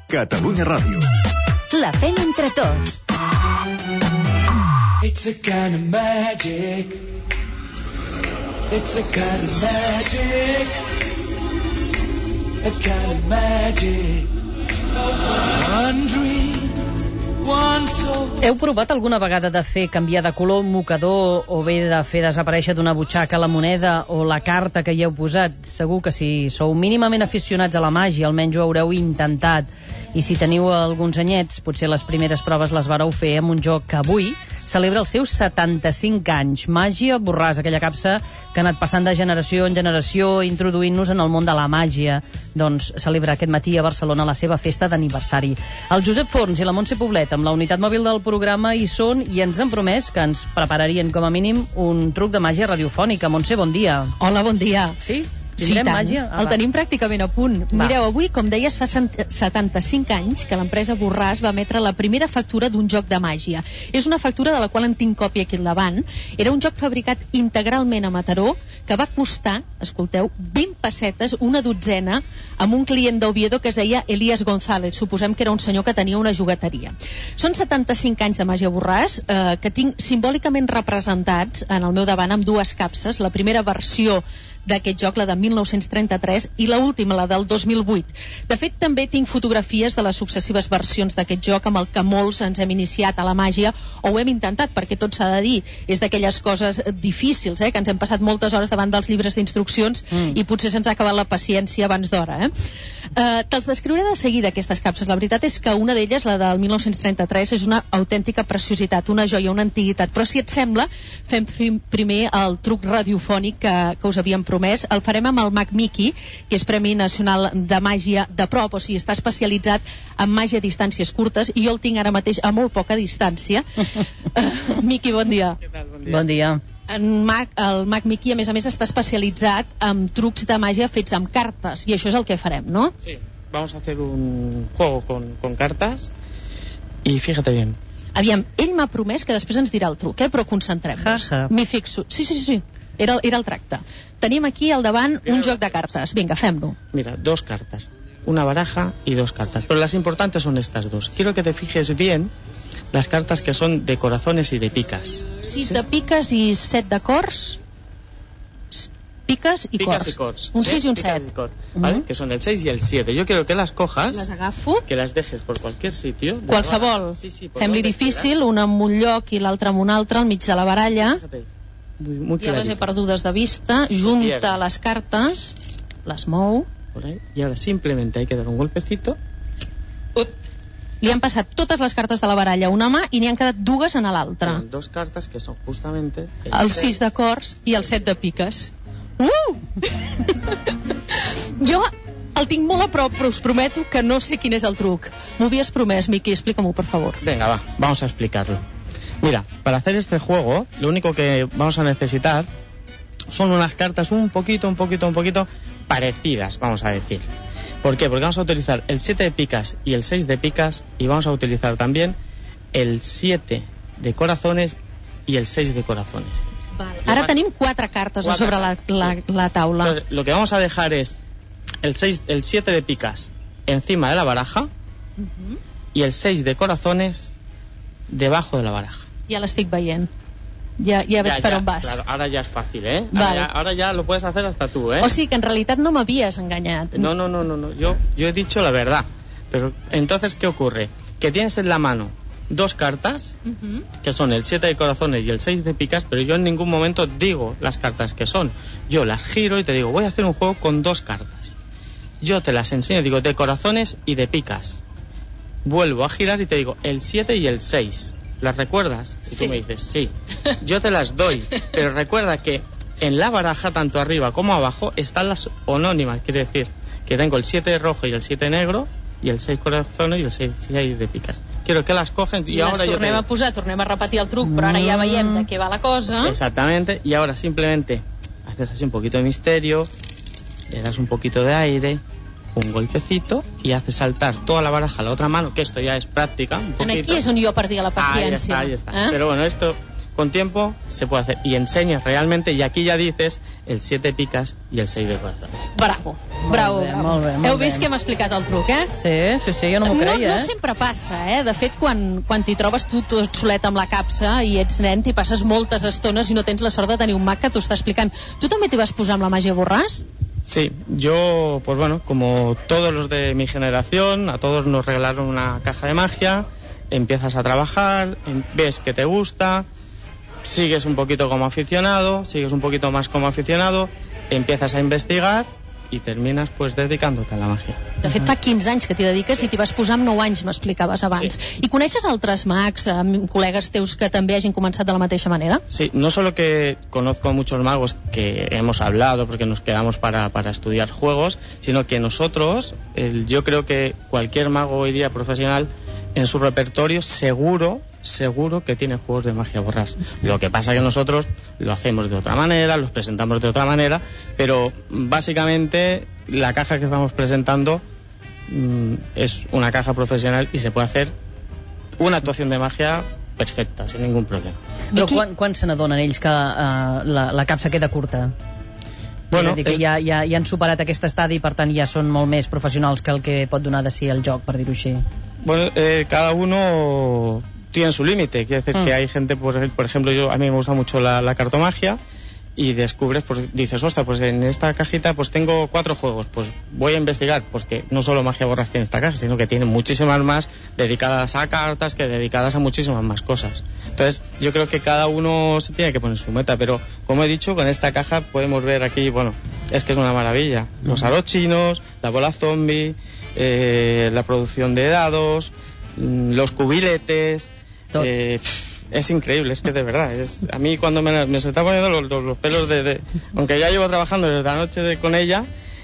Catalunya Ràdio. La fem entre tots. It's a kind of magic. It's a kind of magic. A kind of magic. One dream, one soul. Heu provat alguna vegada de fer canviar de color un mocador o bé de fer desaparèixer d'una butxaca la moneda o la carta que hi heu posat? Segur que si sou mínimament aficionats a la màgia, almenys ho haureu intentat. I si teniu alguns anyets, potser les primeres proves les vareu fer amb un joc que avui celebra els seus 75 anys. Màgia Borràs, aquella capsa que ha anat passant de generació en generació, introduint-nos en el món de la màgia. Doncs celebra aquest matí a Barcelona la seva festa d'aniversari. El Josep Forns i la Montse Poblet, amb la unitat mòbil del programa, hi són i ens han promès que ens prepararien com a mínim un truc de màgia radiofònica. Montse, bon dia. Hola, bon dia. Sí? Sí, tant. Màgia? El tenim pràcticament a punt. Mireu, avui, com deies, fa 75 anys que l'empresa Borràs va emetre la primera factura d'un joc de màgia. És una factura de la qual en tinc còpia aquí al davant. Era un joc fabricat integralment a Mataró que va costar, escolteu, 20 pessetes, una dotzena, amb un client d'Oviedo que es deia Elías González. Suposem que era un senyor que tenia una jugateria. Són 75 anys de Màgia Borràs que tinc simbòlicament representats en el meu davant amb dues capses. La primera versió d'aquest joc, la de 1933, i l'última, la del 2008. De fet, també tinc fotografies de les successives versions d'aquest joc amb el que molts ens hem iniciat a la màgia, o ho hem intentat, perquè tot s'ha de dir, és d'aquelles coses difícils, que ens hem passat moltes hores davant dels llibres d'instruccions i potser se'ns ha acabat la paciència abans d'hora. Te'ls descriuré de seguida, aquestes capses. La veritat és que una d'elles, la del 1933, és una autèntica preciositat, una joia, una antiguitat. Però si et sembla, fem primer el truc radiofònic que us havíem promès. El farem amb el Mag Mickey, que és Premi Nacional de Màgia de Prop, o sigui, està especialitzat en màgia a distàncies curtes, i jo el tinc ara mateix a molt poca distància. Mickey, bon dia. Què tal? Bon dia. Bon dia. El Mag Mickey, a més, està especialitzat en trucs de màgia fets amb cartes, i això és el que farem, no? Sí, vamos a hacer un juego con cartas y fíjate bien. Aviam, ell m'ha promès que després ens dirà el truc, però concentrem-nos. M'hi fixo. Sí. Era el tracte. Tenim aquí al davant un joc de cartes. Vinga, fem-lo. Mira, dos cartas, una baraja y dos cartas, pero las importantes son estas dos. Quiero que te fijes bien las cartas que son de corazones y de picas. 6 de piques i 7 de cors. Piques i cors. Un 6 i un 7. ¿Vale? Que son el 6 y el 7. Yo quiero que las cojas, les agafo, que las dejes por cualquier sitio. Qualsevol. Sí, fem-li difícil, una en un lloc i l'altra en un altre, al mig de la baralla. Fíjate, muy Ja les he perdudes de vista. Junta les cartes, les mou. Por ahí. Y ahora simplemente hay que dar un golpecito. Li han passat totes les cartes de la baralla a una mà i n'hi han quedat dues en l'altra. Dos cartas que son justamente el 6 de cors i el 7 de piques. Jo el tinc molt a prop, però us prometo que no sé quin és el truc. M'ho havies promès, Miqui, explica-m'ho, por favor. Venga, va, vamos a explicarlo. Mira, para hacer este juego, lo único que vamos a necesitar son unas cartas un poquito parecidas, vamos a decir. ¿Por qué? Porque vamos a utilizar el 7 de picas y el 6 de picas, y vamos a utilizar también el 7 de corazones y el 6 de corazones. Vale. Ara tenim 4 cartes sobre la taula. Entonces, lo que vamos a dejar es el 7 de picas encima de la baraja y el 6 de corazones debajo de la baraja. Ja l'estic veient. Ja veig per on vas. Claro, ahora ya es fácil, ¿eh? Vale. Ahora ya lo puedes hacer hasta tú, ¿eh? O sigui que en realitat no m'havies enganyat. No. Yo he dicho la verdad. Pero entonces, ¿qué ocurre? Que tienes en la mano dos cartas, que son el 7 de corazones y el 6 de picas, pero yo en ningún momento digo las cartas que son. Yo las giro y te digo, voy a hacer un juego con dos cartas. Yo te las enseño, digo, de corazones y de picas. Vuelvo a girar y te digo, el 7 y el 6. ¿Las recuerdas? Y tú me dices, sí. Yo te las doy, pero recuerda que en la baraja, tanto arriba como abajo, están las anónimas. Quiere decir que tengo el 7 rojo y el 7 negro, y el 6 corazones y el 6 de picas. Quiero que las cogen y ahora yo tornem a posar, tornem a repetir el truc, però ara ja veiem de què va la cosa. Exactamente, y ahora simplemente haces así un poquito de misterio, le das un poquito de aire, un golpecito y haces saltar toda la baraja a la otra mano, que esto ya es práctica. Aquí és on jo perdia la paciència. Ahí está. Pero bueno, esto con tiempo se puede hacer. Y enseñas realmente, y aquí ya dices el 7 picas i el 6 de corazones. Bravo. Molt bé. Heu vist que hem explicat el truc, eh? Sí, jo no m'ho creia, No sempre passa, eh? De fet, quan t'hi trobes tu tot solet amb la capsa i ets nen, t'hi passes moltes estones i no tens la sort de tenir un mag que t'ho està explicant. Tu també t'hi vas posar amb la màgia Borràs? Sí, yo, pues bueno, como todos los de mi generación, a todos nos regalaron una caja de magia, empiezas a trabajar, ves que te gusta, sigues un poquito como aficionado, sigues un poquito más como aficionado, empiezas a investigar i termines pues dedicant-te a la màgia. De fet, fa 15 anys que t'hi dediques i t'hi vas posar amb 9 anys, m'explicaves abans. Sí. I coneixes altres mags, col·legues teus que també hagin començat de la mateixa manera? Sí, no solo que conozco a muchos magos que hemos hablado porque nos quedamos para estudiar juegos, sino que nosotros, yo creo que cualquier mago hoy día profesional en su repertorio seguro que tiene juegos de magia Borràs. Lo que pasa que nosotros lo hacemos de otra manera, los presentamos de otra manera, pero básicamente la caja que estamos presentando es una caja profesional y se puede hacer una actuación de magia perfecta, sin ningún problema. Però quan se n'adonen ells que la capsa queda curta? Bueno, és a dir, que ja han superat aquest estadi i per tant ja són molt més professionals que el que pot donar de si el joc, per dir-ho així. Bueno, cada uno tiene su límite. Quiere decir que hay gente, por ejemplo, a mí me gusta mucho la cartomagia y descubres, pues dices, ostras, pues en esta cajita pues tengo 4 juegos, pues voy a investigar, porque no solo Magia Borràs tiene esta caja, sino que tiene muchísimas más dedicadas a cartas, que dedicadas a muchísimas más cosas. Entonces yo creo que cada uno se tiene que poner su meta, pero como he dicho, con esta caja podemos ver aquí, bueno, es que es una maravilla, los aros chinos, la bola zombie, la producción de dados, los cubiletes, es increíble, es que de verdad, a mí cuando me se está poniendo los pelos aunque ya llevo trabajando desde la noche con ella,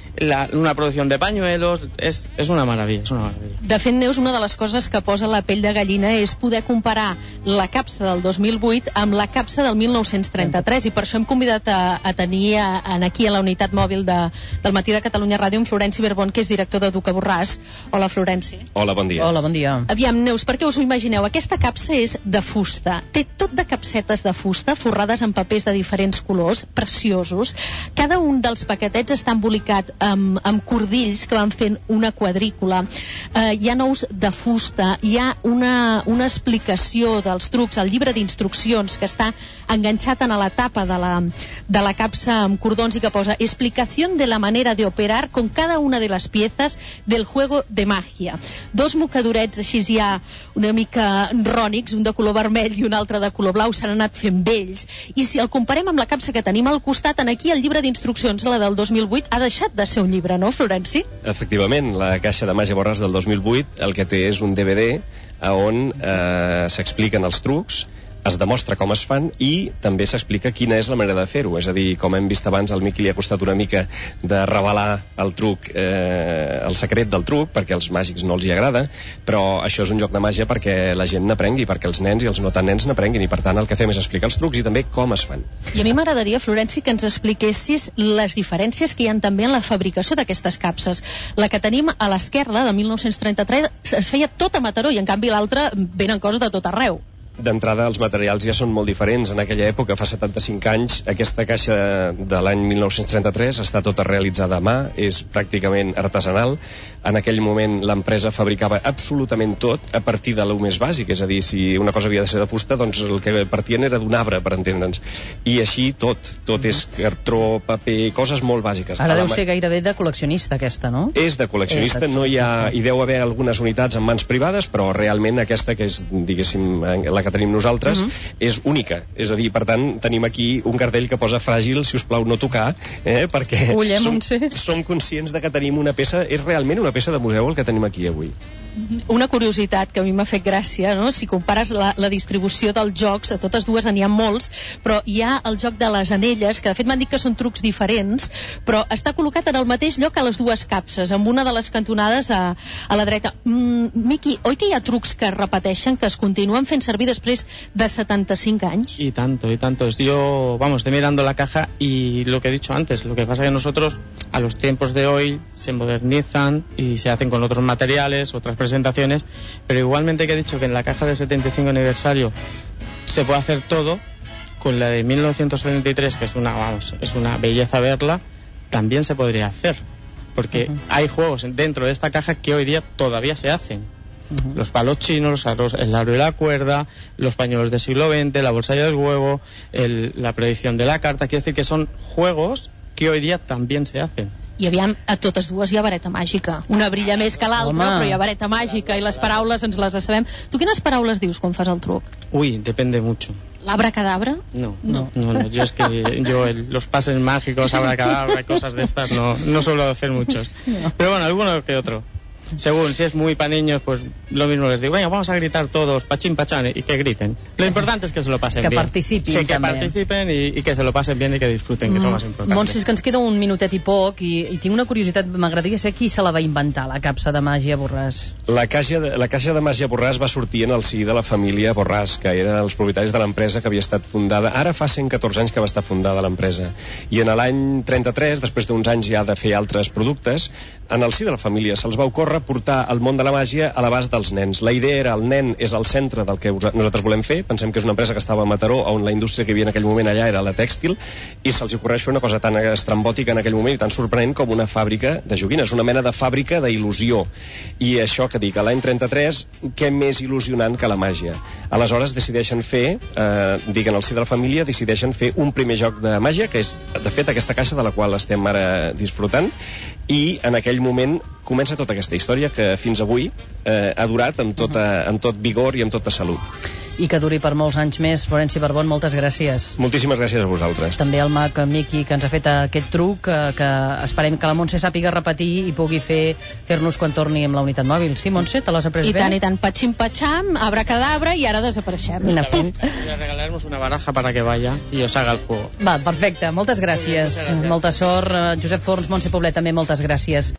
una producción de pañuelos, es una maravilla, es una maravilla. De fet, Neus, una de les coses que posa la pell de gallina és poder comparar la capsa del 2008 amb la capsa del 1933, i per això hem convidat a tenir aquí a la unitat mòbil del Matí de Catalunya Ràdio en Florenci Berbon, que és director de Duca Borràs. Hola, Florenci. Hola, bon dia. Hola, bon dia. Aviam, Neus, perquè us ho imagineu, aquesta capsa és de fusta, té tot de capsetes de fusta forrades amb papers de diferents colors, preciosos. Cada un dels paquetets està embolicat amb cordills que van fent una quadrícula. Hi ha nous de fusta, hi ha una explicació dels trucs, el llibre d'instruccions que està enganxat a la tapa de la capsa amb cordons i que posa explicación de la manera de operar con cada una de las piezas del juego de magia. 2 mocadorets així ja una mica rònics, un de color vermell i un altre de color blau, s'han anat fent vells, i si el comparem amb la capsa que tenim al costat, aquí el llibre d'instruccions, la del 2008, ha deixat de ser un llibre, no, Florenci? Efectivament, la caixa de Màgia Borràs del 2008 el que té és un DVD on s'expliquen els trucs, es demostra com es fan i també s'explica quina és la manera de fer-ho. És a dir, com hem vist abans, al Miqui li ha costat una mica de revelar el truc, el secret del truc, perquè als màgics no els hi agrada, però això és un joc de màgia perquè la gent n'aprengui, perquè els nens i els no tan nens n'aprenguin, i per tant el que fem és explicar els trucs i també com es fan. I a mi m'agradaria, Florenci, que ens expliquessis les diferències que hi ha també en la fabricació d'aquestes capses. La que tenim a l'esquerra, de 1933, es feia tot a Mataró, i en canvi l'altra venen coses de tot arreu. D'entrada, els materials ja són molt diferents. En aquella època, fa 75 anys, aquesta caixa de l'any 1933 està tota realitzada a mà, és pràcticament artesanal. En aquell moment l'empresa fabricava absolutament tot a partir de lo més bàsic, és a dir, si una cosa havia de ser de fusta, doncs el que partien era d'un arbre, per entendre'ns. I així tot és cartró, paper, coses molt bàsiques. Ara deu ser gairebé de col·leccionista aquesta, no? És de col·leccionista, no hi ha, hi deu haver algunes unitats en mans privades, però realment aquesta, que és, diguéssim, la que tenim nosaltres, és única. És a dir, per tant, tenim aquí un cartell que posa fràgil, si us plau no tocar, perquè som conscients de que tenim una peça, és realment una peça de museu el que tenim aquí avui. Una curiositat que a mi m'ha fet gràcia, no? Si compares la distribució dels jocs, a totes dues n'hi ha molts, però hi ha el joc de les anelles, que de fet m'han dit que són trucs diferents, però està col·locat en el mateix lloc a les dues capses, amb una de les cantonades a la dreta. Miqui, oi que hi ha trucs que es repeteixen, que es continuen fent servir després de 75 anys? Y tanto. Yo, estoy mirando la caja y lo que he dicho antes, lo que pasa es que nosotros a los tiempos de hoy se modernizan y se hacen con otros materiales, otras presentaciones, pero igualmente que he dicho que en la caja del 75 aniversario se puede hacer todo, con la de 1973, que es una belleza verla, también se podría hacer. Porque hay juegos dentro de esta caja que hoy día todavía se hacen. Los palos chinos, el aro y la cuerda, los pañuelos del siglo XX, la bolsa y el huevo, la predicción de la carta. Quiere decir que son juegos que hoy día también se hacen. I aviam, a totes dues hi ha vareta màgica. Una brilla més que l'altra, però hi ha vareta màgica i les paraules ens les sabem. Tu quines paraules dius quan fas el truc? Uy, depende mucho. ¿L'abracadabra? No. Yo es que los pases mágicos, abracadabra y cosas de estas no suelo hacer muchos. Pero bueno, alguno que otro. Según, si es muy para niños, pues lo mismo les digo, venga, vamos a gritar todos, pachín, pachán, y que griten. Lo importante es que se lo pasen bien. Que participin, sí, que també. Participen y que se lo pasen bien y que disfruten, que és el més important. Montse, és que ens queda un minutet i poc, i tinc una curiositat, m'agradaria saber qui se la va inventar, la capsa de màgia Borràs. La caixa de màgia Borràs va sortir en el si de la família Borràs, que eren els propietaris de l'empresa que havia estat fundada, ara fa 114 anys que va estar fundada l'empresa. I en l'any 33, després d'uns anys ja de fer altres productes, en el si de la família se'ls va ocórrer portar el món de la màgia a l'abast dels nens. La idea era, el nen és el centre del que nosaltres volem fer. Pensem que és una empresa que estava a Mataró, on la indústria que hi havia en aquell moment allà era la tèxtil, i se'ls ocorreix fer una cosa tan estrambòtica en aquell moment i tan sorprenent com una fàbrica de joguines, una mena de fàbrica d'il·lusió. I això que dic, a l'any 33, què més il·lusionant que la màgia? Aleshores decideixen fer, en el si de la família, decideixen fer un primer joc de màgia, que és, de fet, aquesta caixa de la qual estem ara disfrutant, i en aquell moment comença tota aquesta història que fins avui ha durat amb tot vigor i amb tota salut. I que duri per molts anys més. Florenci Barbón, moltes gràcies. Moltíssimes gràcies a vosaltres. També al mag Miqui, que ens ha fet aquest truc, que esperem que la Montse sàpiga repetir i pugui fer-nos quan torni amb la unitat mòbil. Sí, Montse, te l'has après bé? I tant, patxim-patxam, abracadabra i ara desapareixem. Voy a regalarnos una baraja para que vaya y os haga el juego. Va, perfecte, moltes gràcies. Molta sort. Josep Forns, Montse Poblet, també moltes gràcies.